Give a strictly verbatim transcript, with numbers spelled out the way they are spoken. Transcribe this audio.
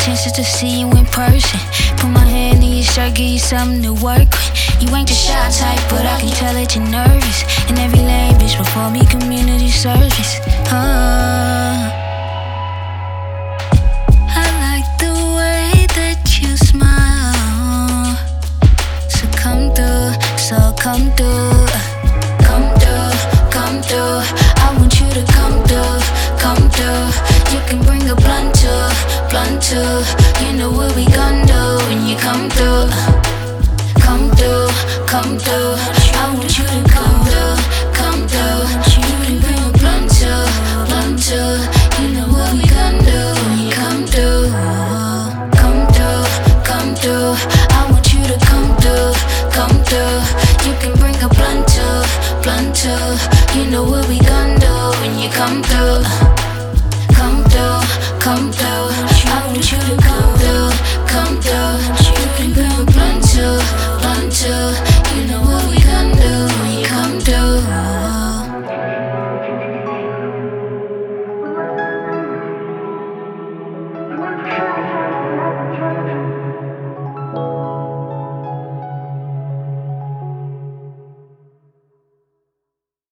chances to see you in person. Put my hand in your shirt, give you something to work with. You ain't the shy type, but I can tell that you're nervous. And every lame bitch before me community service. Oh, I like the way that you smile. So come through, so come through, come through, come through. I want you to come through, come through. You can bring a blunt too, blunt too. You know what we gon' do when you come through. Come through, come through. I want you to come through, come through. You can bring a blunt too, blunt too. You know what we gon' do when you come through. Come through, come through. I want you to come through, come through. You can bring a blunt too, blunt too. You know what we gon' do when you come through. Come through, come through. I want you to come through, come through. You can bring a blunt too, blunt too.